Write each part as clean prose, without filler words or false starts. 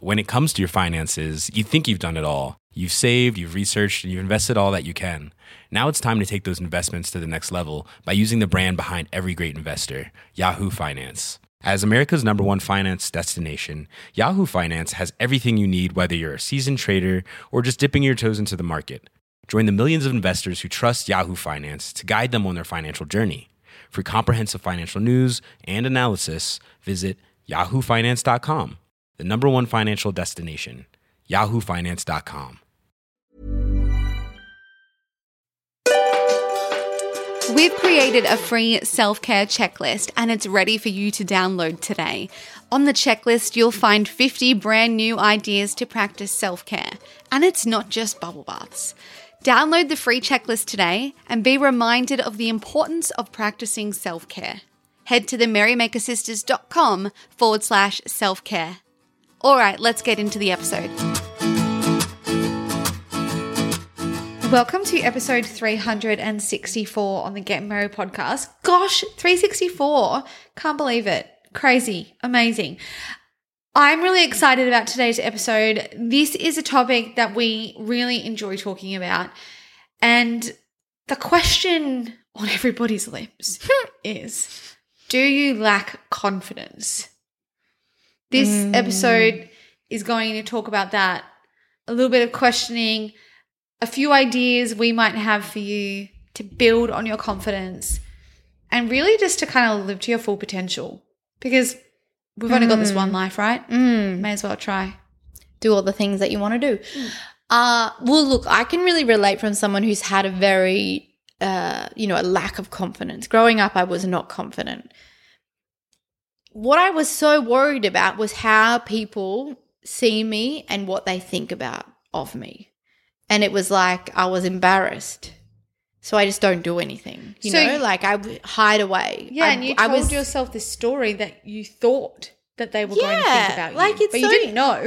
when it comes to your finances, you think you've done it all. You've saved, you've researched, and you've invested all that you can. Now it's time to take those investments to the next level by using the brand behind every great investor, Yahoo Finance. As America's #1 finance destination, Yahoo Finance has everything you need, whether you're a seasoned trader or just dipping your toes into the market. Join the millions of investors who trust Yahoo Finance to guide them on their financial journey. For comprehensive financial news and analysis, visit yahoofinance.com, the #1 financial destination, yahoofinance.com. We've created a free self-care checklist and it's ready for you to download today. On the checklist, you'll find 50 brand new ideas to practice self-care. And it's not just bubble baths. Download the free checklist today and be reminded of the importance of practicing self-care. Head to themarymakersisters.com/self-care. All right, let's get into the episode. Welcome to episode 364 on the Get Married podcast. Gosh, 364. Can't believe it. Crazy. Amazing. I'm really excited about today's episode. This is a topic that we really enjoy talking about. And the question on everybody's lips is, do you lack confidence? This episode is going to talk about that. A little bit of questioning, a few ideas we might have for you to build on your confidence and really just to kind of live to your full potential, because we've only got this one life, right? May as well try. Do all the things that you want to do. Well, look, I can really relate from someone who's had a very, a lack of confidence. Growing up, I was not confident. What I was so worried about was how people see me and what they think of me. And it was like I was embarrassed. So I just don't do anything, like I would hide away. Yeah, and you told yourself this story that you thought that they were going to think about you, but you didn't know.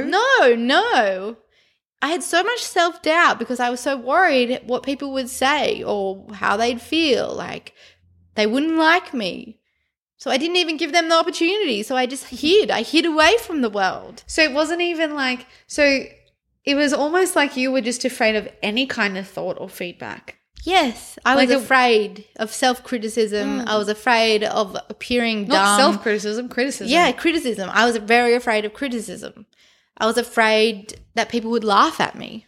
No. I had so much self-doubt because I was so worried what people would say or how they'd feel, like they wouldn't like me. So I didn't even give them the opportunity. So I just hid. I hid away from the world. So it wasn't even like – so it was almost like you were just afraid of any kind of thought or feedback. Yes, I was afraid of self-criticism. I was afraid of appearing dumb. Not self-criticism, criticism. Yeah, criticism. I was very afraid of criticism. I was afraid that people would laugh at me.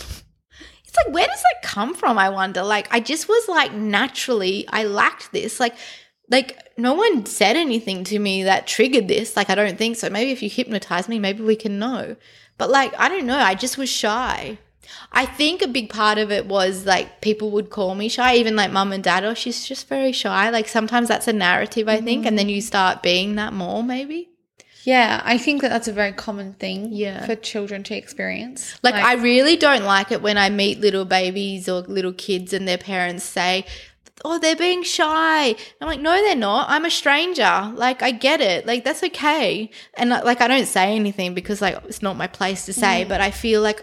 It's like, where does that come from, I wonder? Like, I just was like, naturally, I lacked this. Like no one said anything to me that triggered this. Like, I don't think so. Maybe if you hypnotize me, maybe we can know. But like, I don't know. I just was shy. I think a big part of it was like people would call me shy, even like mum and dad, oh, she's just very shy. Like sometimes that's a narrative, I think, and then you start being that more maybe. Yeah, I think that's a very common thing for children to experience. Like I really don't like it when I meet little babies or little kids and their parents say, oh, they're being shy. I'm like, no, they're not. I'm a stranger. Like, I get it. Like, that's okay. And like, I don't say anything because like it's not my place to say, but I feel like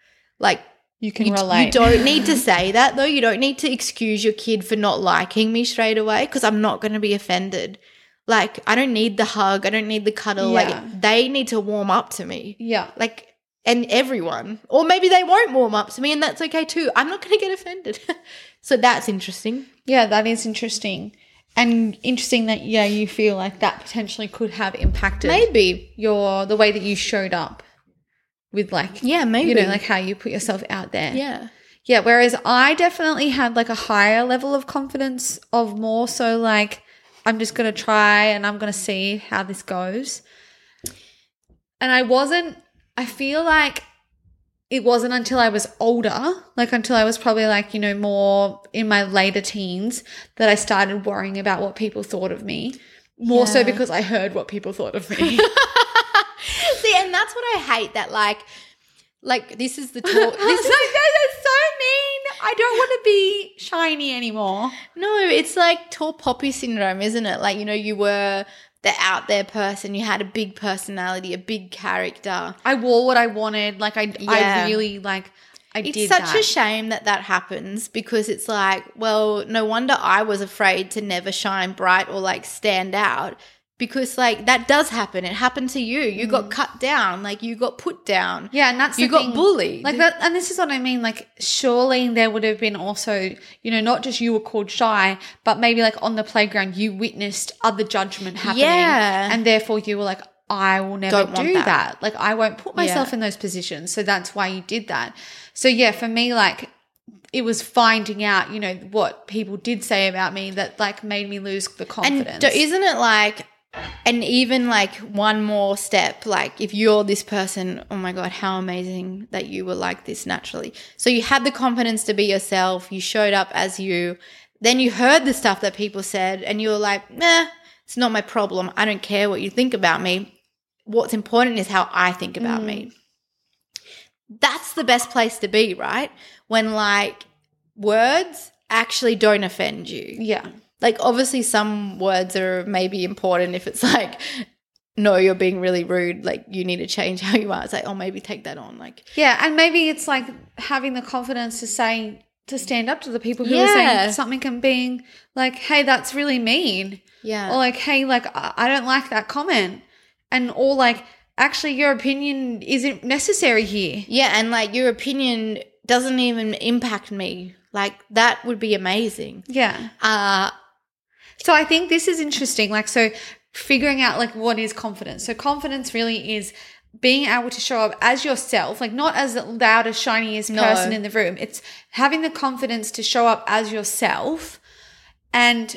you can relate. You don't need to say that though. You don't need to excuse your kid for not liking me straight away because I'm not going to be offended. Like, I don't need the hug. I don't need the cuddle. Yeah. Like, they need to warm up to me. Yeah. Like, and everyone. Or maybe they won't warm up to me and that's okay too. I'm not going to get offended. So that's interesting. Yeah, that is interesting. And interesting that, you feel like that potentially could have impacted maybe the way that you showed up with like, maybe. like how you put yourself out there. Yeah. Yeah, whereas I definitely had like a higher level of confidence of more so like I'm just going to try and I'm going to see how this goes. And I feel like it wasn't until I was older, like until I was probably like, more in my later teens that I started worrying about what people thought of me. More so because I heard what people thought of me. See, and that's what I hate, that like this is the talk. This is that's so mean. I don't want to be shiny anymore. No, it's like tall poppy syndrome, isn't it? Like, you were the out there person. You had a big personality, a big character. I wore what I wanted. Like I really like I did that. It's such a shame that happens because it's like, well, no wonder I was afraid to never shine bright or like stand out Because like that does happen. It happened to you. You got cut down, like you got put down. Yeah, and that's you the got thing. bullied. Like that, and this is what I mean. Like, surely there would have been also, you know, not just you were called shy, but maybe like on the playground you witnessed other judgment happening, and therefore you were like, I will never do that. Like, I won't put myself in those positions. So that's why you did that. So yeah, for me, like, it was finding out, you know, what people did say about me that like made me lose the confidence. And isn't it like, and even like one more step, like if you're this person, oh my God, how amazing that you were like this naturally. So you had the confidence to be yourself. You showed up as you. Then you heard the stuff that people said and you were like, nah, it's not my problem. I don't care what you think about me. What's important is how I think about me. That's the best place to be, right? When like words actually don't offend you. Yeah. Like obviously some words are maybe important if it's like, no, you're being really rude. Like you need to change how you are. It's like, oh, maybe take that on. Like, yeah. And maybe it's like having the confidence to stand up to the people who are saying something and being like, hey, that's really mean. Yeah. Or like, hey, like, I don't like that comment. And or like, actually your opinion isn't necessary here. Yeah. And like your opinion doesn't even impact me. Like that would be amazing. Yeah. So I think this is interesting. Like, so figuring out like what is confidence. So confidence really is being able to show up as yourself, like not as the loudest, shiniest person in the room. It's having the confidence to show up as yourself and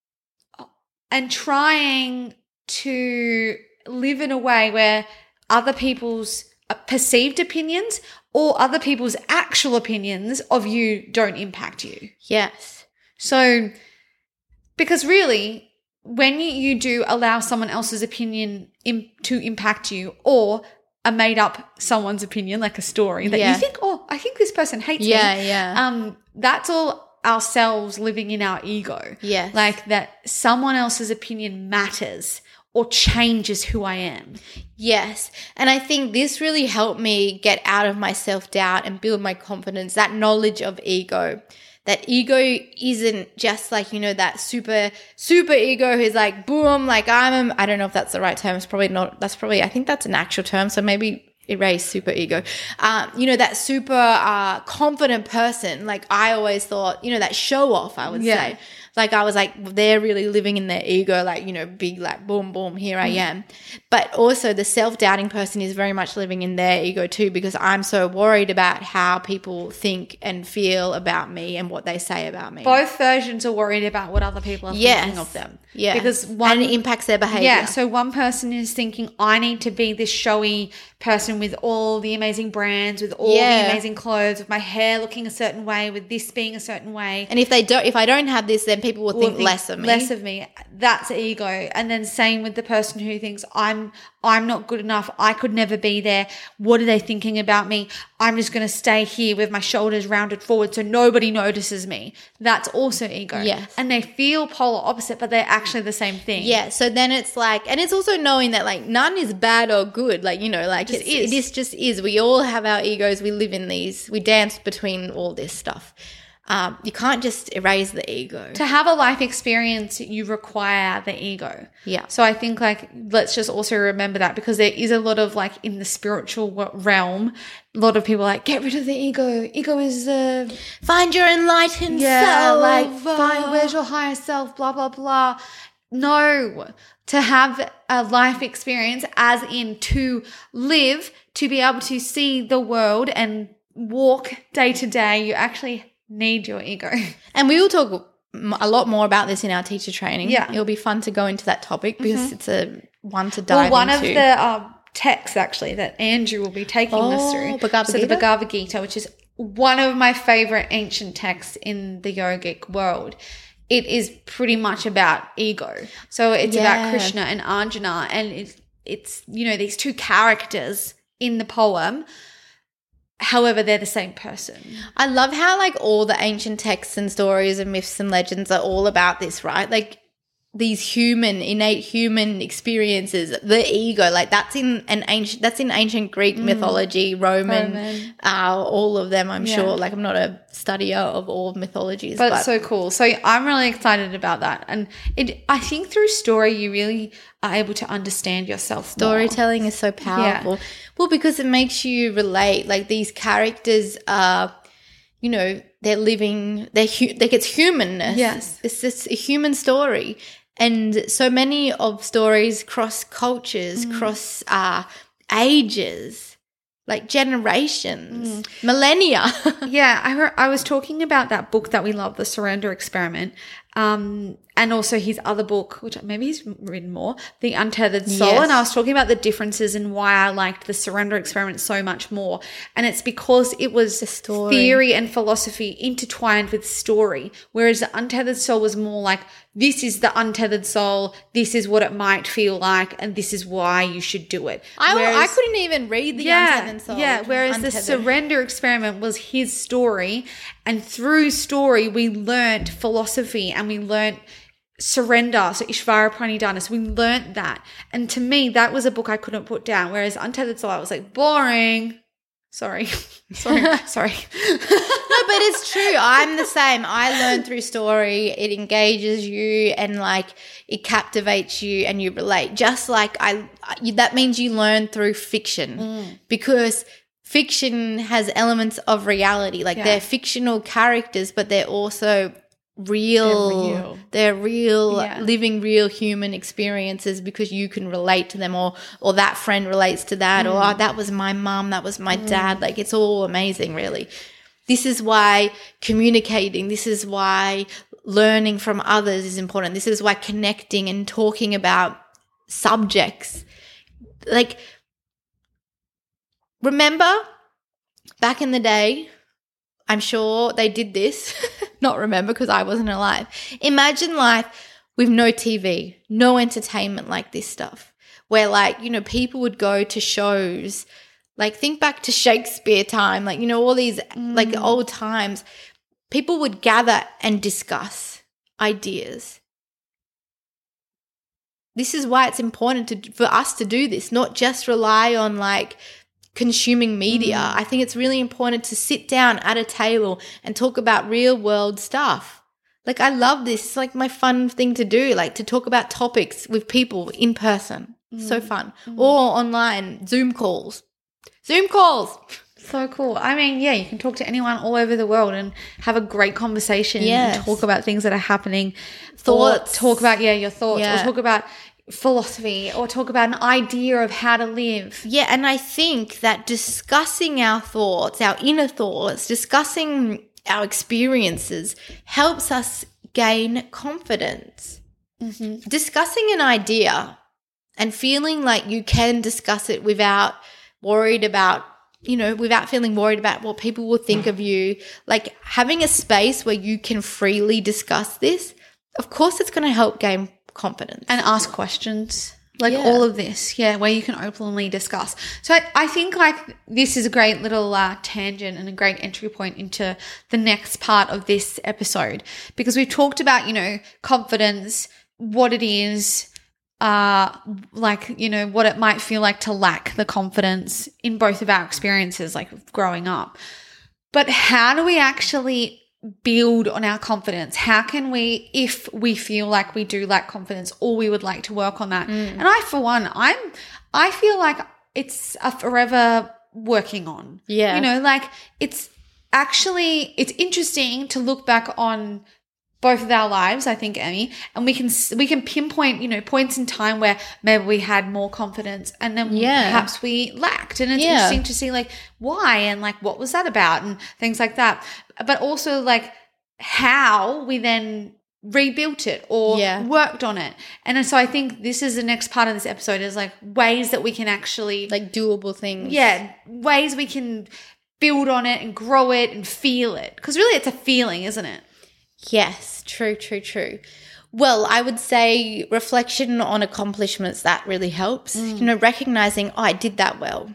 trying to live in a way where other people's perceived opinions or other people's actual opinions of you don't impact you. Yes. So, because really, when you do allow someone else's opinion to impact you or a made up someone's opinion, like a story that you think, oh, I think this person hates me. Yeah. That's all ourselves living in our ego. Yeah. Like that someone else's opinion matters or changes who I am. Yes. And I think this really helped me get out of my self-doubt and build my confidence, that knowledge of ego. That ego isn't just like, you know, that super ego who's like, boom, like I don't know if that's the right term. It's probably not. That's probably, I think that's an actual term. So maybe erase super ego. You know, that super confident person. Like I always thought, you know, that show off, I would say. Like I was like, they're really living in their ego, like, you know, big, like boom, boom, here I am. But also the self-doubting person is very much living in their ego too, because I'm so worried about how people think and feel about me and what they say about me. Both versions are worried about what other people are thinking of them. Yeah. Because and it impacts their behavior. Yeah. So one person is thinking, I need to be this showy person with all the amazing brands, with all the amazing clothes, with my hair looking a certain way, with this being a certain way. And if I don't have this, then people will think less of me. Less of me. That's ego. And then same with the person who thinks I'm not good enough. I could never be there. What are they thinking about me? I'm just going to stay here with my shoulders rounded forward so nobody notices me. That's also ego. Yes. And they feel polar opposite, but they're actually the same thing. Yeah. So then it's like, and it's also knowing that like none is bad or good. Like, you know, like it just is. We all have our egos. We live in these. We dance between all this stuff. You can't just erase the ego. To have a life experience, you require the ego. Yeah. So I think like, let's just also remember that, because there is a lot of like in the spiritual realm, a lot of people are like, get rid of the ego. Ego is find your enlightened self. Like find where's your higher self, blah, blah, blah. No, to have a life experience as in to live, to be able to see the world and walk day to day, you actually need your ego. And we will talk a lot more about this in our teacher training. Yeah. It'll be fun to go into that topic because it's a one to dive into. One of the texts actually that Andrew will be taking us through. Bhagavad Gita? The Bhagavad Gita, which is one of my favorite ancient texts in the yogic world. It is pretty much about ego. So it's about Krishna and Arjuna, and it's you know, these two characters in the poem. However, they're the same person. I love how like all the ancient texts and stories and myths and legends are all about this, right? Like these innate human experiences, the ego, like that's in ancient Greek mythology, Roman. All of them, I'm sure. Like I'm not a studier of all mythologies, but it's so cool. So I'm really excited about that, and I think through story you really are able to understand yourself. Storytelling is so powerful. Yeah. Well, because it makes you relate. Like these characters are, you know, they're living. It's humanness. Yes, it's just a human story. And so many of stories cross cultures, cross ages, like generations, millennia. Yeah, I was talking about that book that we love, The Surrender Experiment, and also his other book, which maybe he's written more, The Untethered Soul. Yes. And I was talking about the differences and why I liked The Surrender Experiment so much more. And it's because it was theory and philosophy intertwined with story, whereas The Untethered Soul was more like, this is the untethered soul, this is what it might feel like, and this is why you should do it. I couldn't even read The Untethered Soul. Yeah, whereas The Surrender Experiment was his story, and through story we learnt philosophy and we learnt surrender, so Ishvara Pranidhana. So we learnt that, and to me that was a book I couldn't put down, whereas Untethered Soul I was like, boring. Sorry. No, but it's true. I'm the same. I learn through story. It engages you and like it captivates you and you relate. Just like that means you learn through fiction because fiction has elements of reality. Like they're fictional characters, but they're also real. They're real, living real human experiences because you can relate to them or that friend relates to that or that was my mum, that was my dad. Like it's all amazing, really. This is why communicating, this is why learning from others is important. This is why connecting and talking about subjects. Like, remember back in the day, I'm sure they did this. Not remember because I wasn't alive. Imagine life with no TV, no entertainment like this stuff, where like, you know, people would go to shows. Like think back to Shakespeare time, like, you know, all these like old times. People would gather and discuss ideas. This is why it's important for us to do this, not just rely on like consuming media. I think it's really important to sit down at a table and talk about real world stuff. Like I love this. It's like my fun thing to do, like to talk about topics with people in person. So fun. Or online, Zoom calls. So cool. I mean, yeah, you can talk to anyone all over the world and have a great conversation and talk about things that are happening. Thoughts. Or talk about, your thoughts. Yeah. Or talk about philosophy or talk about an idea of how to live. Yeah, and I think that discussing our thoughts, our inner thoughts, discussing our experiences helps us gain confidence. Discussing an idea and feeling like you can discuss it without feeling worried about what people will think of you, like having a space where you can freely discuss this, of course it's going to help gain confidence. And ask questions, like all of this, where you can openly discuss. So I think like this is a great little tangent and a great entry point into the next part of this episode, because we've talked about, confidence, what it is, what it might feel like to lack the confidence in both of our experiences, like growing up. But how do we actually build on our confidence? How can we, if we feel like we do lack confidence or we would like to work on that? And I, for one, I feel like it's a forever working on. Yeah. It's interesting to look back on both of our lives, I think, Emmy, and we can pinpoint, points in time where maybe we had more confidence and then perhaps we lacked. And it's interesting to see like why and like what was that about and things like that. But also like how we then rebuilt it or worked on it. And so I think this is the next part of this episode is like ways that we can actually like doable things. Yeah, ways we can build on it and grow it and feel it. Because really it's a feeling, isn't it? Yes, true. Well, I would say reflection on accomplishments, that really helps. Recognizing, I did that well.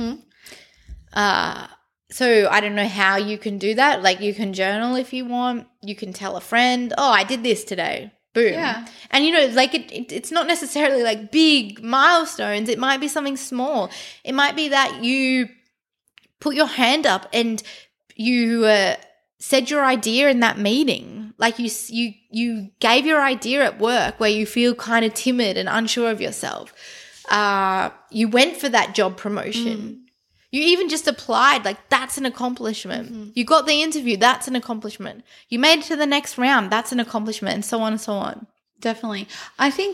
So I don't know how you can do that. Like you can journal if you want. You can tell a friend, I did this today. Boom. Yeah. And, you know, like it's not necessarily like big milestones. It might be something small. It might be that you put your hand up and you said your idea in that meeting. Like you gave your idea at work where you feel kind of timid and unsure of yourself. You went for that job promotion. You even just applied, like that's an accomplishment. You got the interview, that's an accomplishment. You made it to the next round, that's an accomplishment, and so on and so on. Definitely. I think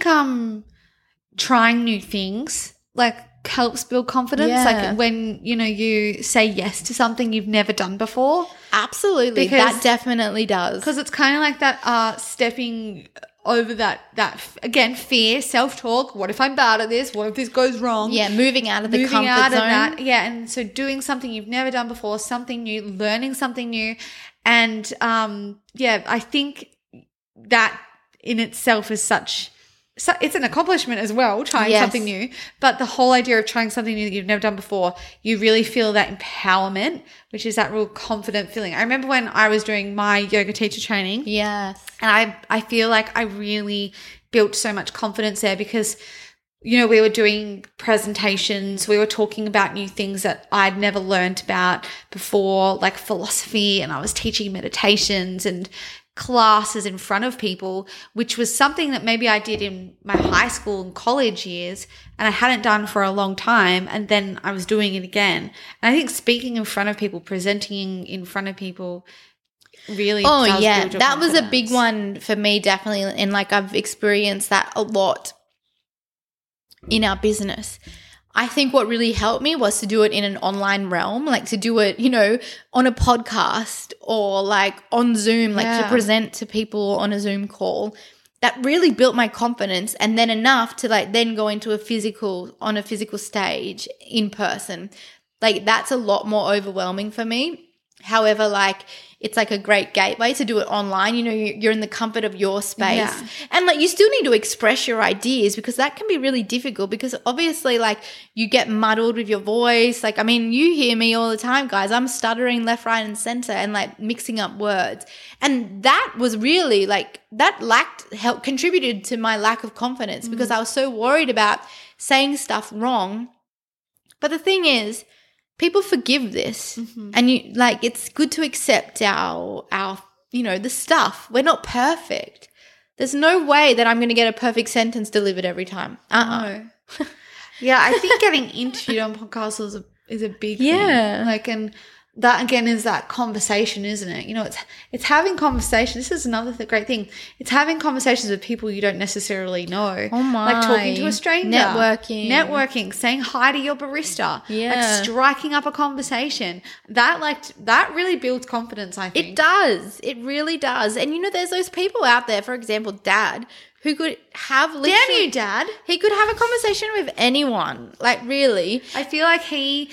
trying new things like helps build confidence. Yeah. Like when, you know, you say yes to something you've never done before. Absolutely. That definitely does. Because it's kind of like that stepping over that again, fear, self-talk. What if I'm bad at this? What if this goes wrong? Yeah, moving out of the comfort zone. Yeah, and so doing something you've never done before, something new, learning something new. And I think that in itself is it's an accomplishment as well, trying something new. But the whole idea of trying something new that you've never done before, you really feel that empowerment, which is that real confident feeling. I remember when I was doing my yoga teacher training. Yes. And I feel like I really built so much confidence there because, you know, we were doing presentations, we were talking about new things that I'd never learned about before, like philosophy, and I was teaching meditations and classes in front of people, which was something that maybe I did in my high school and college years and I hadn't done for a long time, and then I was doing it again. And I think speaking in front of people, presenting in front of people really does build your that was a confidence. big one for me, definitely, and like I've experienced that a lot in our business. I think what really helped me was to do it in an online realm, like to do it, you know, on a podcast or like on Zoom, like to present to people on a Zoom call. That really built my confidence, and then enough to like then go into on a physical stage in person. Like that's a lot more overwhelming for me. However, like it's like a great gateway to do it online. You know, you're in the comfort of your space. Yeah. And like you still need to express your ideas because that can be really difficult because obviously like you get muddled with your voice. Like, I mean, you hear me all the time, guys. I'm stuttering left, right, and center and like mixing up words. And that was really like that contributed to my lack of confidence because I was so worried about saying stuff wrong. But the thing is, people forgive this, and you like it's good to accept our you know, the stuff. We're not perfect. There's no way that I'm going to get a perfect sentence delivered every time. No. Yeah, I think getting interviewed on podcasts is a big thing. Like, and that again is that conversation, isn't it? You know, it's having conversation. This is another great thing. It's having conversations with people you don't necessarily know. Oh my. Like talking to a stranger. Networking, saying hi to your barista. Yeah. Like striking up a conversation. That really builds confidence, I think. It does. It really does. And you know, there's those people out there, for example, Dad, who could have literally. Damn you, Dad. He could have a conversation with anyone. Like, really. I feel like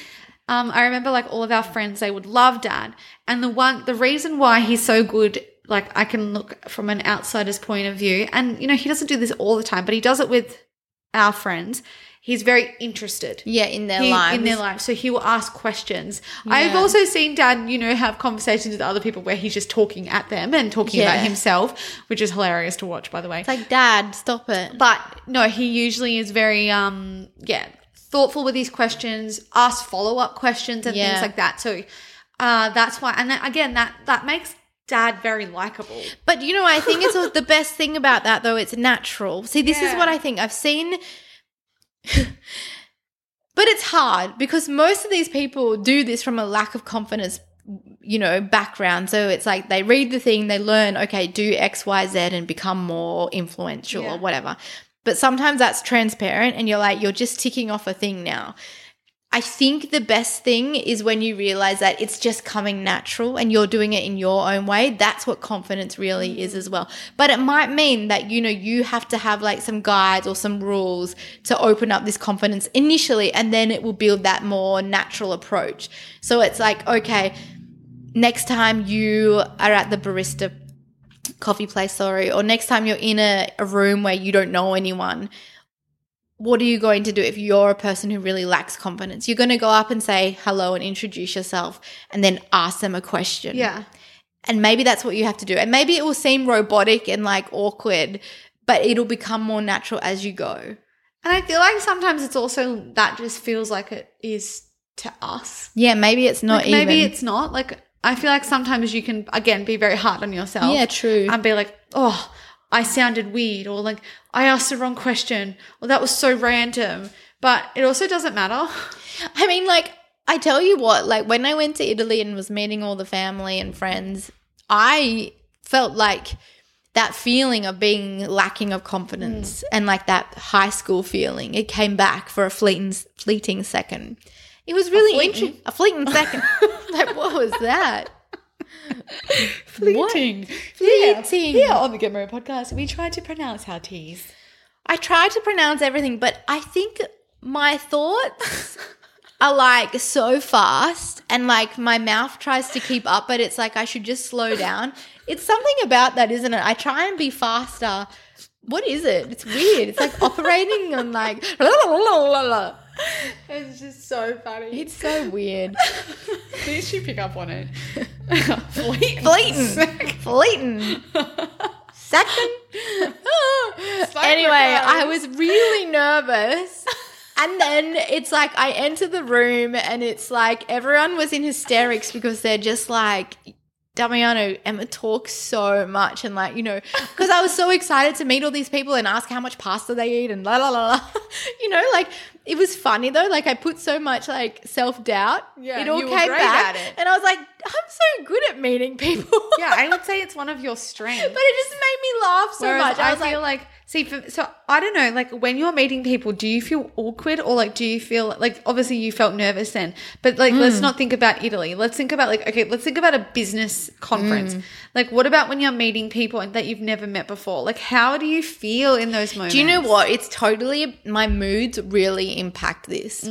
I remember like all of our friends, they would love Dad. And the reason why he's so good, like I can look from an outsider's point of view, and you know, he doesn't do this all the time, but he does it with our friends. He's very interested. Yeah, in their lives. So he will ask questions. Yeah. I've also seen Dad, you know, have conversations with other people where he's just talking at them and talking about himself, which is hilarious to watch, by the way. It's like, Dad, stop it. But no, he usually is very, thoughtful with his questions, ask follow-up questions and things like that. So that's why, and then, again, that makes Dad very likable. But you know, I think it's the best thing about that though, it's natural. See, this is what I think. I've seen, but it's hard because most of these people do this from a lack of confidence, you know, background. So it's like they read the thing, they learn, okay, do X, Y, Z and become more influential or whatever. But sometimes that's transparent and you're just ticking off a thing now. I think the best thing is when you realize that it's just coming natural and you're doing it in your own way. That's what confidence really is as well. But it might mean that, you know, you have to have like some guides or some rules to open up this confidence initially, and then it will build that more natural approach. So it's like, okay, next time you are at the barista coffee place, or next time you're in a room where you don't know anyone, what are you going to do if you're a person who really lacks confidence? You're going to go up and say hello and introduce yourself and then ask them a question. Yeah. And maybe that's what you have to do. And maybe it will seem robotic and like awkward, but it'll become more natural as you go. And I feel like sometimes it's also that just feels like it is to us. Yeah, maybe it's not even. Maybe it's not. Like, I feel like sometimes you can, again, be very hard on yourself. Yeah, true. And be like, oh, I sounded weird, or like, I asked the wrong question, or that was so random. But it also doesn't matter. I mean, like, I tell you what, like when I went to Italy and was meeting all the family and friends, I felt like that feeling of being lacking of confidence and like that high school feeling, it came back for a fleeting second. It was really interesting. A fleeting second. Like, what was that? Fleeting. Fleeting. Here on the Get Married podcast, we try to pronounce our T's. I try to pronounce everything, but I think my thoughts are like so fast and like my mouth tries to keep up, but it's like I should just slow down. It's something about that, isn't it? I try and be faster. What is it? It's weird. It's like operating on like It's just so funny. It's so weird. Please you pick up on it. Fleeting. Second. Anyway, I was really nervous. And then it's like I enter the room and it's like everyone was in hysterics because they're just like, Damiano, Emma talks so much and like, you know, because I was so excited to meet all these people and ask how much pasta they eat and la la la la. You know, like it was funny though. Like I put so much like self-doubt. Yeah, it all you were came great back. at it. And I was like, I'm so good at meeting people. Yeah, I would say it's one of your strengths. But it just made me laugh so Whereas much. I was feel like so I don't know, like when you're meeting people, do you feel awkward or like do you feel like obviously you felt nervous then, but like let's not think about Italy. Let's think about like, okay, let's think about a business conference. Like what about when you're meeting people that you've never met before? Like how do you feel in those moments? Do you know what? It's totally, my moods really impact this.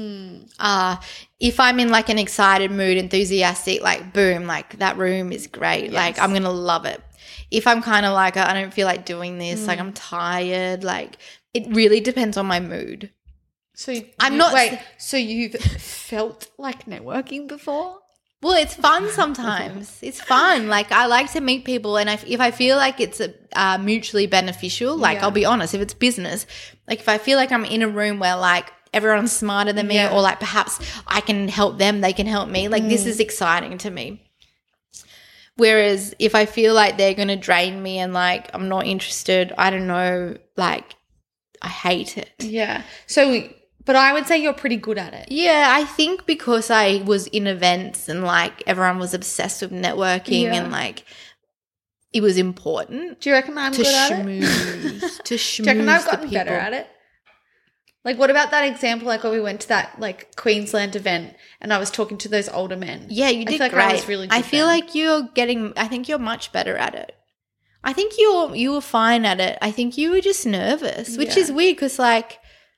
If I'm in like an excited mood, enthusiastic, like boom, like that room is great. Yes. Like I'm going to love it. If I'm kind of like, I don't feel like doing this, like I'm tired, like it really depends on my mood. So so you've felt like networking before? Well, it's fun sometimes. It's fun. Like I like to meet people and if I feel like it's mutually beneficial, like Yeah. I'll be honest, if it's business, like if I feel like I'm in a room where like everyone's smarter than me Yeah. or like perhaps I can help them, they can help me, like this is exciting to me. Whereas if I feel like they're going to drain me and like I'm not interested, I don't know, like I hate it. Yeah. So, but I would say you're pretty good at it. Yeah, I think because I was in events and like everyone was obsessed with networking Yeah. and like it was important Do you reckon I'm to good at it? schmooze, to schmooze Do you reckon I've the gotten people. better at it? Like, what about that example, like when we went to that like Queensland event and I was talking to those older men? Yeah, you I did feel like great. I was really good I feel then. like I think you're much better at it. I think you were fine at it. I think you were just nervous, which Yeah. is weird because like,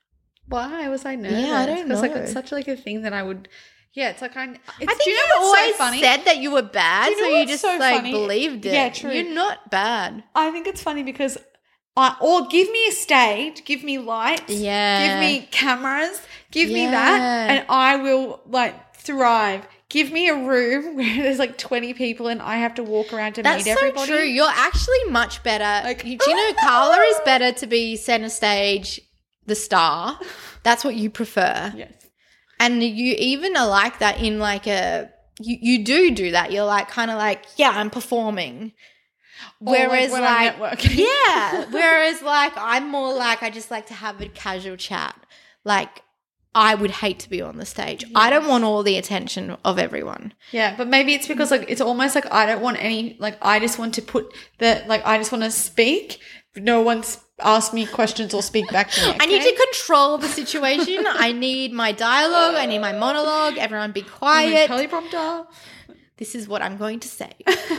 Why was I nervous? Yeah, I don't Because like know. it's such like a thing that I would. Yeah, it's like I think do you you know what's always so funny? said that you were bad, Do you know so you what's just so like funny? believed it. Yeah, true. You're not bad. I think it's funny because or give me a stage, give me lights, Yeah. give me cameras, give me Yeah. that, and I will like thrive. Give me a room where there's like 20 people and I have to walk around to That's meet everybody. so true. You're actually much better. Like, do you know Carla is better to be center stage, the star. That's what you prefer. Yes. And you even are like that in like you do that. You're like kind of like, yeah, I'm performing. Whereas when I'm like networking. yeah, whereas like I'm more like I just like to have a casual chat. Like I would hate to be on the stage. I don't want all the attention of everyone. Yeah, but maybe it's because like it's almost like I don't want any like I just want to put the like I just want to speak. No one's asked me questions or speak back to me. I need okay? to control the situation. I need my dialogue. I need my monologue. Everyone be quiet. Teleprompter. This is what I'm going to say.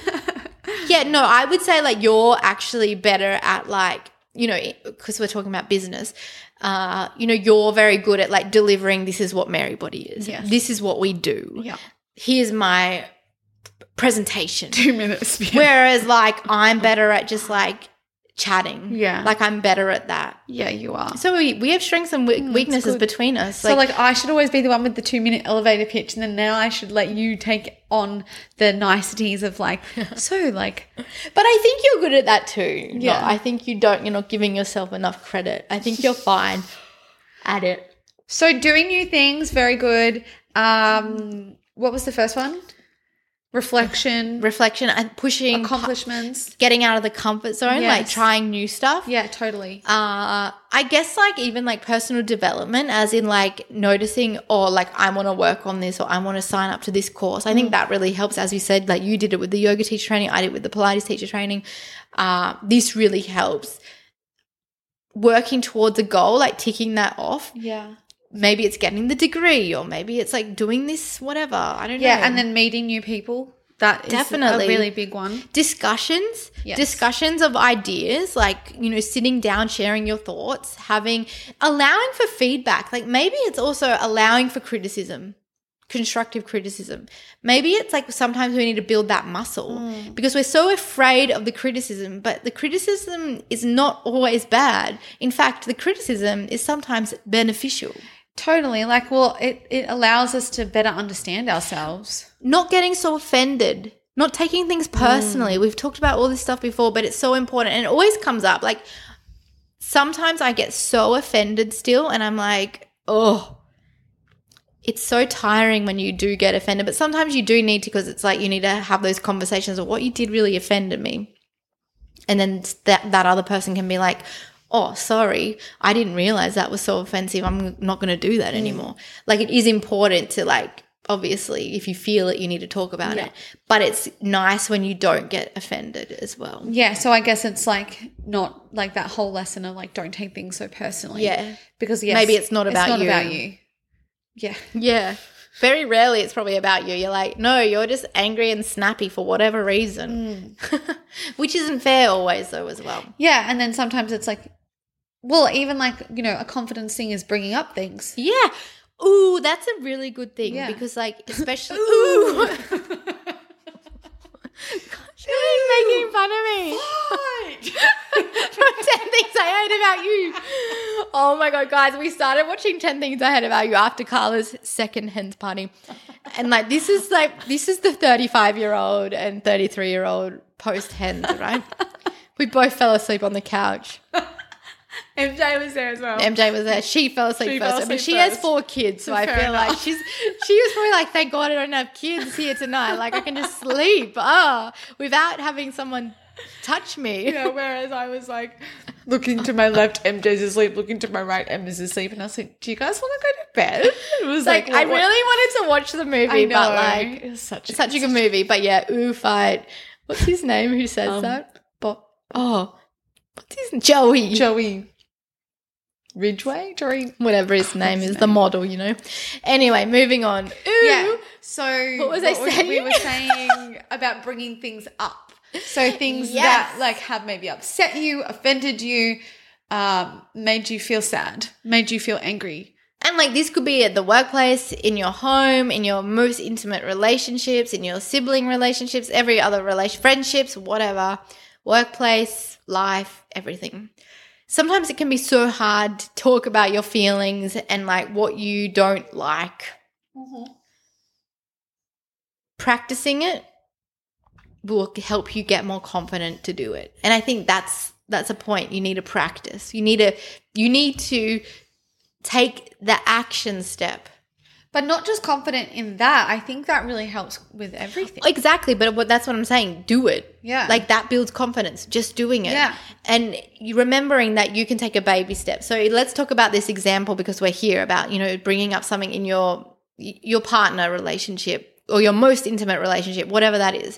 Yeah, no, I would say like you're actually better at like, you know, because we're talking about business, you know, you're very good at like delivering this is what Marybody is. Yes. This is what we do. Yeah. Here's my presentation. 2 minutes. Whereas like I'm better at just like chatting. Yeah. Like I'm better at that. Yeah, you are. So we have strengths and weaknesses good. between us. So like I should always be the one with the 2-minute elevator pitch, and then now I should let you take on the niceties of like, so like. But I think you're good at that too. Yeah. No, I think you're not giving yourself enough credit. I think you're fine at it. So doing new things, very good. What was the first one? Reflection, And pushing, accomplishments. getting out of the comfort zone, Yes. like trying new stuff. Yeah, totally. I guess like even like personal development, as in like noticing, or like I want to work on this, or I want to sign up to this course. I think that really helps. As you said, like you did it with the yoga teacher training, I did it with the Pilates teacher training. This really helps. Working towards a goal, like ticking that off. Yeah. Maybe it's getting the degree, or maybe it's like doing this, whatever. I don't know. Yeah, and then meeting new people. That is Definitely. a really big one. Discussions of ideas, like, you know, sitting down, sharing your thoughts, allowing for feedback. Like maybe it's also allowing for criticism, constructive criticism. Maybe it's like sometimes we need to build that muscle because we're so afraid of the criticism, but the criticism is not always bad. In fact, the criticism is sometimes beneficial. Totally. Like, well, it allows us to better understand ourselves. Not getting so offended, not taking things personally. We've talked about all this stuff before, but it's so important. And it always comes up. Like sometimes I get so offended still, and I'm like, oh, it's so tiring when you do get offended. But sometimes you do need to, because it's like you need to have those conversations of what you did really offended me. And then that other person can be like, oh, sorry, I didn't realize that was so offensive. I'm not going to do that anymore. Like it is important to like, obviously, if you feel it, you need to talk about it. But it's nice when you don't get offended as well. Yeah, so I guess it's like not like that whole lesson of like don't take things so personally. Yeah. Because yes, maybe it's not about you. about you. Yeah. Yeah. Very rarely it's probably about you. You're like, no, you're just angry and snappy for whatever reason. Which isn't fair always though as well. Yeah, and then sometimes it's like, well, even like, you know, a confidence thing is bringing up things. Yeah. Ooh, that's a really good thing because like especially ooh. She's making fun of me. From 10 Things I Hate About You. Oh my God, guys, we started watching 10 Things I Hate About You after Carla's second hens party. And like this is the 35-year-old and 33-year-old post hens, right? We both fell asleep on the couch. MJ was there as well. MJ was there. She fell asleep first. I mean, she has 4 kids, so I feel like she was probably like, thank God I don't have kids here tonight. Like I can just sleep without having someone touch me. Yeah, whereas I was like looking to my left, MJ's asleep, looking to my right, Emma's asleep, and I was like, do you guys want to go to bed? It was like I really wanted to watch the movie, but like it's such a good movie. But yeah, ooh, fight. What's his name? Who says that? What's his name? Joey Ridgway? Whatever his name is, the model, you know. Anyway, moving on. Ooh. Yeah. So what was I saying? We were saying about bringing things up. So things that like have maybe upset you, offended you, made you feel sad, made you feel angry. And like this could be at the workplace, in your home, in your most intimate relationships, in your sibling relationships, every other friendships, whatever, workplace, life, everything. Sometimes it can be so hard to talk about your feelings and like what you don't like. Mm-hmm. Practicing it will help you get more confident to do it. And I think that's a point. You need to practice. You need to take the action step. But not just confident in that. I think that really helps with everything. Exactly. But that's what I'm saying. Do it. Yeah. Like that builds confidence. Just doing it. Yeah. And you remembering that you can take a baby step. So let's talk about this example because we're here about, you know, bringing up something in your partner relationship or your most intimate relationship, whatever that is.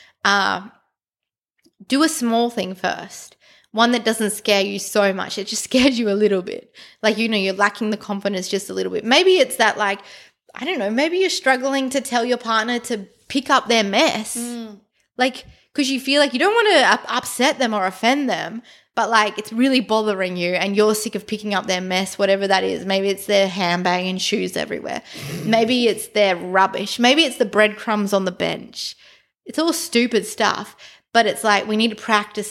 Do a small thing first. One that doesn't scare you so much. It just scares you a little bit. Like, you know, you're lacking the confidence just a little bit. Maybe it's that like, I don't know, maybe you're struggling to tell your partner to pick up their mess. Like, because you feel like you don't want to upset them or offend them, but like it's really bothering you and you're sick of picking up their mess, whatever that is. Maybe it's their handbag and shoes everywhere. Maybe it's their rubbish. Maybe it's the breadcrumbs on the bench. It's all stupid stuff, but it's like we need to practice it.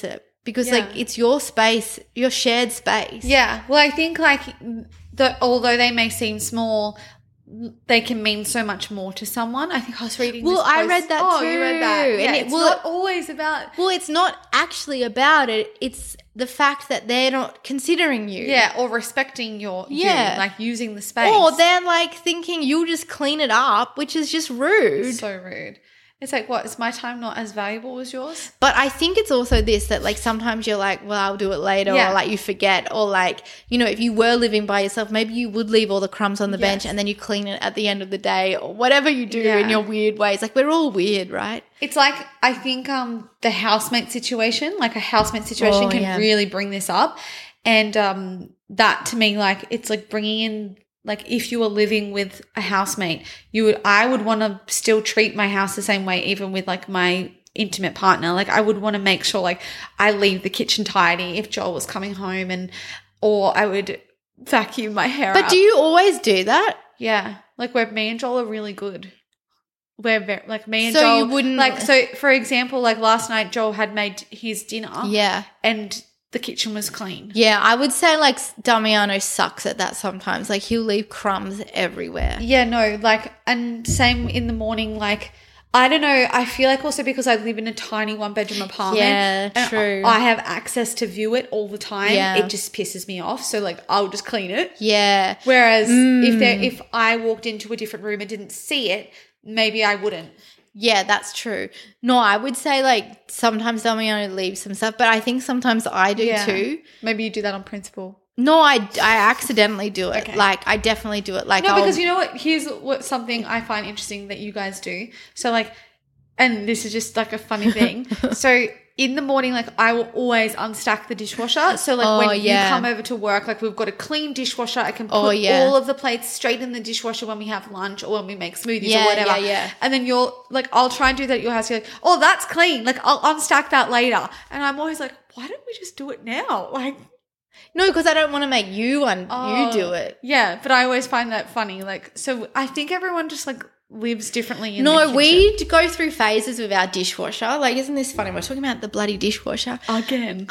because Yeah. like it's your space, your shared space. Yeah. Well, I think like although they may seem small, they can mean so much more to someone. I think I was reading Well, this I post. read that Oh, too. you read that. Yeah, And it's well, not always about Well, it's not actually about it. It's the fact that they're not considering you. or respecting you, like using the space. Or they're like thinking you'll just clean it up, which is just rude. so rude. It's like, what, is my time not as valuable as yours? But I think it's also this that like sometimes you're like, well, I'll do it later, Yeah. or like you forget, or like, you know, if you were living by yourself, maybe you would leave all the crumbs on the bench and then you clean it at the end of the day, or whatever you do in your weird ways. Like we're all weird, right? It's like, I think the housemate situation, like a housemate situation can really bring this up. And that to me, like, it's like bringing in, like, if you were living with a housemate, I would want to still treat my house the same way, even with like my intimate partner. Like I would want to make sure like I leave the kitchen tidy if Joel was coming home, or I would vacuum my hair But up. do you always do that? Yeah. Like me and Joel are really good. We're very, like me and So Joel. you wouldn't- like, so for example, like last night Joel had made his dinner. Yeah. And the kitchen was clean. Yeah, I would say like Damiano sucks at that sometimes. Like he'll leave crumbs everywhere. Yeah, no, like, and same in the morning, like, I don't know, I feel like also because I live in a tiny one-bedroom apartment. Yeah, and true. I have access to view it all the time. Yeah. It just pisses me off. So, like, I'll just clean it. Yeah. Whereas if I walked into a different room and didn't see it, maybe I wouldn't. Yeah, that's true. No, I would say like sometimes Damiano leaves some stuff, but I think sometimes I do too. Maybe you do that on principle. No, I accidentally do it. Okay. Like I definitely do it. Like No, because you know what? Here's what something I find interesting that you guys do. So like, and this is just like a funny thing. So in the morning, like I will always unstack the dishwasher. So like when you come over to work, like we've got a clean dishwasher. I can put all of the plates straight in the dishwasher when we have lunch or when we make smoothies or whatever. Yeah. And then you're like, I'll try and do that at your house. You're like, oh, that's clean. Like I'll unstack that later. And I'm always like, why don't we just do it now? Like, No, because I don't want to make you you do it. yeah, but I always find that funny. Like, so I think everyone just like lives differently in the No, kitchen. we go through phases with our dishwasher. Like, isn't this funny? We're talking about the bloody dishwasher. Again.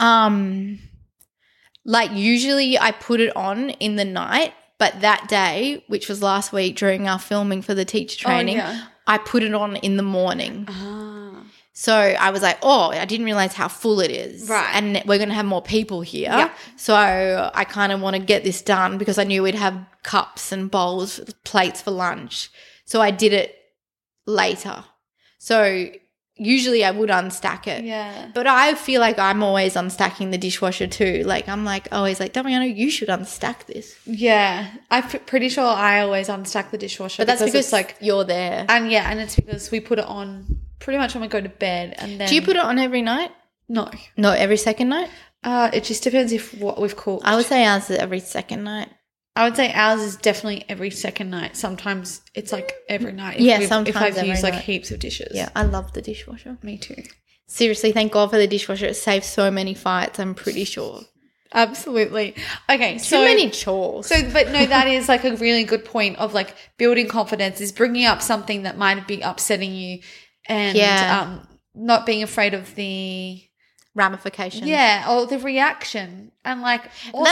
Like usually I put it on in the night, but that day, which was last week during our filming for the teacher training, I put it on in the morning. So I was like, oh, I didn't realize how full it is. Right. And we're going to have more people here. Yeah. So I kind of want to get this done because I knew we'd have cups and bowls, plates for lunch. So I did it later. So usually I would unstack it. Yeah. But I feel like I'm always unstacking the dishwasher too. Like I'm like always like, Damiano, you should unstack this. Yeah. I'm pretty sure I always unstack the dishwasher. But that's because it's like, you're there. and it's because we put it on pretty much when we go to bed. And then. Do you put it on every night? No. No, every second night? It just depends if what we've cooked. I would say ours is every second night. I would say ours is definitely every second night. Sometimes it's like every night. Sometimes if I've every used like night. heaps of dishes. Yeah, I love the dishwasher. Me too. Seriously, thank God for the dishwasher. It saves so many fights, I'm pretty sure. Absolutely. Okay. Too many chores. But no, that is like a really good point of like building confidence is bringing up something that might be upsetting you and not being afraid of the ramifications. Yeah, or the reaction. And like also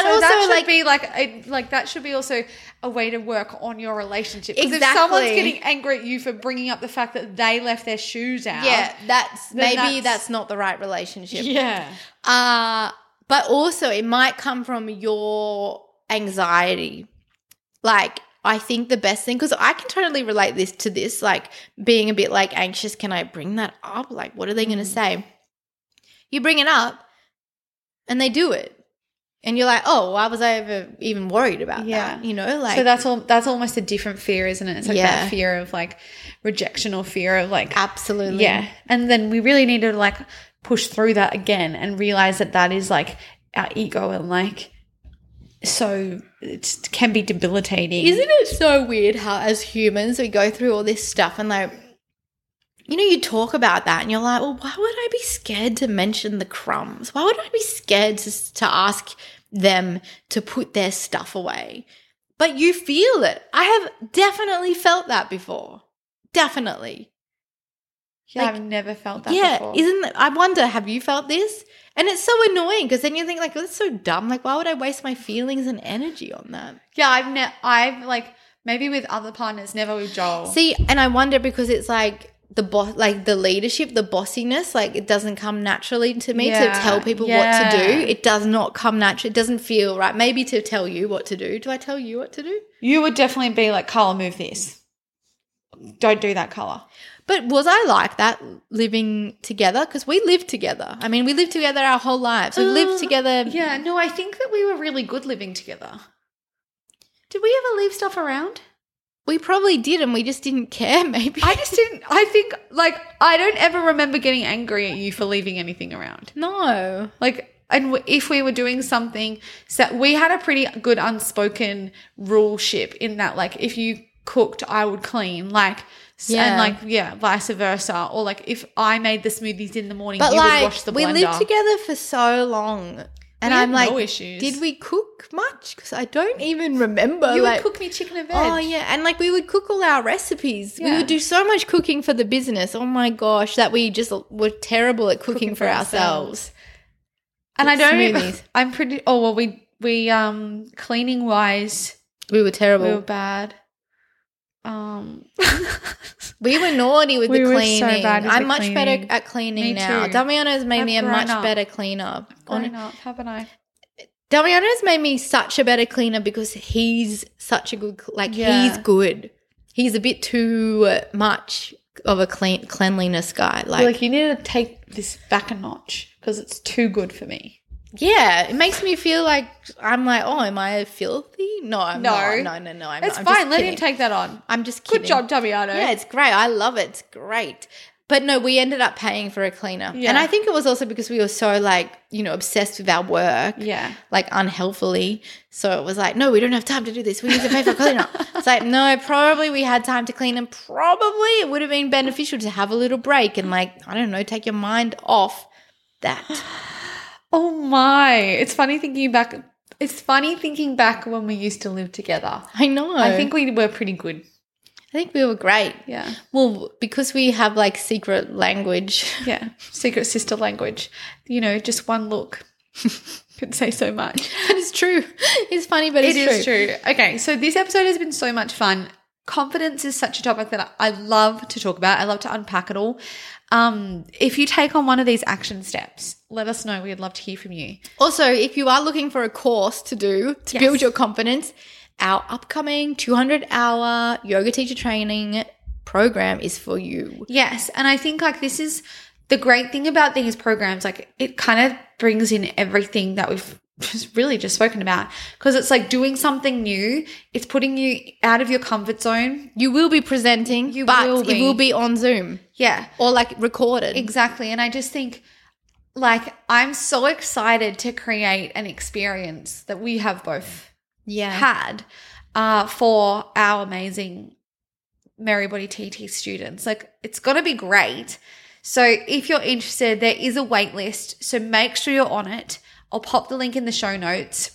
that should be also a way to work on your relationship. Because if someone's getting angry at you for bringing up the fact that they left their shoes out. Yeah, that's not the right relationship. Yeah. But also it might come from your anxiety. Like I think the best thing, because I can totally relate to this, like being a bit like anxious. Can I bring that up? Like, what are they going to say? You bring it up and they do it. And you're like, oh, why was I ever even worried about that? You know, like. So that's almost a different fear, isn't it? It's like that fear of like rejection or fear of like. Absolutely. Yeah. And then we really need to like push through that again and realize that is like our ego and like. So it can be debilitating. Isn't it so weird how as humans we go through all this stuff and like, you know, you talk about that and you're like, well, why would I be scared to mention the crumbs? Why would I be scared to ask them to put their stuff away? But you feel it. I have definitely felt that before. Definitely. Yeah, Like, I've never felt that before. I wonder, have you felt this? And it's so annoying because then you think like, oh, that's so dumb. Like, why would I waste my feelings and energy on that? Yeah, I've like maybe with other partners, never with Joel. See, and I wonder because it's like the boss, like the leadership, the bossiness, like it doesn't come naturally to me to Yeah, tell people what to do. It does not come naturally. It doesn't feel right. Maybe to tell you what to do. Do I tell you what to do? You would definitely be like, Carla, move this. Don't do that, Carla. But was I like that living together? Because we lived together. I mean, we lived together our whole lives. We lived together. Yeah, no, I think that we were really good living together. Did we ever leave stuff around? We probably did, and we just didn't care, maybe. I just didn't. I think, like, I don't ever remember getting angry at you for leaving anything around. No. Like, and if we were doing something, so we had a pretty good unspoken rule ship in that, like, if you cooked, I would clean, like, Yeah. and like, yeah, vice versa. Or like, if I made the smoothies in the morning, But you like, would wash the blender. we lived together for so long. And We had I'm like, no issues. did we cook much? Because I don't even remember. You like, would cook me chicken and veg. oh, yeah. And like, we would cook all our recipes. We Yeah. would do so much cooking for the business. Oh my gosh, that we just were terrible at cooking for ourselves. And I don't. Smoothies. I'm pretty. Oh well, we cleaning wise, We were terrible. we were bad. We were naughty with We the were so cleaning. bad with I'm the much cleaning. better at cleaning Me now. too. Damiano's made I've me a grown much up. better cleaner. Growing up, haven't I? Damiano's made me such a better cleaner because he's such a good, Yeah. he's good. He's a bit too much of a cleanliness guy. Like you need to take this back a notch because it's too good for me. Yeah, it makes me feel like I'm like, oh, am I filthy? No, I'm No. not. No, I'm It's not. I'm fine. just Let kidding. him take that on. I'm just kidding. Good job, Damiano. Yeah, it's great. I love it. It's great. But no, we ended up paying for a cleaner. Yeah. And I think it was also because we were so like, obsessed with our work. Yeah. Like unhealthily. So it was like, no, we don't have time to do this. We need to pay for a cleaner. It's like, no, probably we had time to clean and probably it would have been beneficial to have a little break and like, I don't know, take your mind off that. Oh my! It's funny thinking back. It's funny thinking back when we used to live together. I know. I think we were pretty good. I think we were great. Yeah. Well, because we have like secret language. Yeah. Secret sister language. Just one look could say so much. That is true. It's funny, but It it's is true. Okay, so this episode has been so much fun. Confidence is such a topic that I love to talk about. I love to unpack it all. If you take on one of these action steps, let us know. We'd love to hear from you. Also, if you are looking for a course to do to Yes. build your confidence, our upcoming 200-hour yoga teacher training program is for you. Yes, and I think like this is the great thing about these programs. Like it kind of brings in everything that we've just spoken about because it's like doing something new. It's putting you out of your comfort zone. You will be presenting, but it will be on Zoom Yeah, or like recorded. exactly. And I just think like I'm so excited to create an experience that we have both Yeah. had for our amazing Merrybody TT students. Like it's going to be great. So if you're interested, there is a wait list. So make sure you're on it. I'll pop the link in the show notes.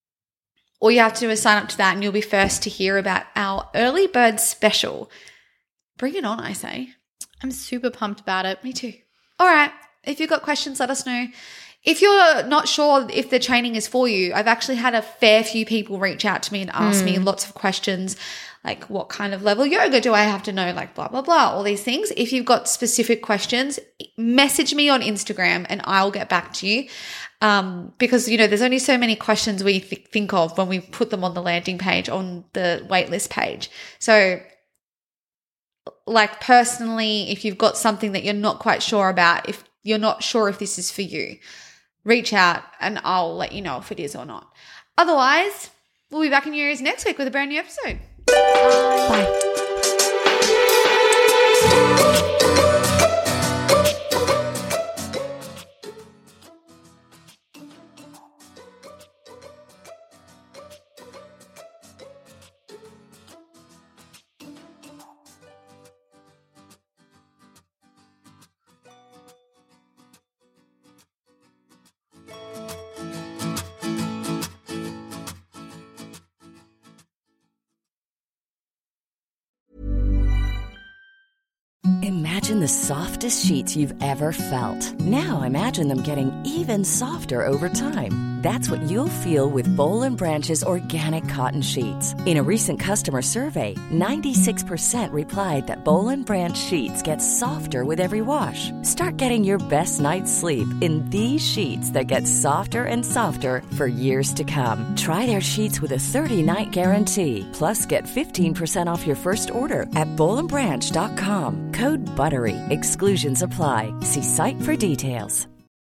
All you have to do is sign up to that and you'll be first to hear about our early bird special. Bring it on, I say. I'm super pumped about it. Me too. All right. If you've got questions, let us know. If you're not sure if the training is for you, I've actually had a fair few people reach out to me and ask me lots of questions, like what kind of level yoga do I have to know, like blah, blah, blah, all these things. If you've got specific questions, message me on Instagram and I'll get back to you. Because, there's only so many questions we think of when we put them on the landing page, on the waitlist page. So like personally, if you've got something that you're not quite sure about, if you're not sure if this is for you, reach out and I'll let you know if it is or not. Otherwise, we'll be back in your ears next week with a brand new episode. Bye. Imagine the softest sheets you've ever felt. Now imagine them getting even softer over time. That's what you'll feel with Boll and Branch's organic cotton sheets. In a recent customer survey, 96% replied that Boll and Branch sheets get softer with every wash. Start getting your best night's sleep in these sheets that get softer and softer for years to come. Try their sheets with a 30-night guarantee. Plus, get 15% off your first order at bollandbranch.com. Code BUTTERY. Exclusions apply. See site for details.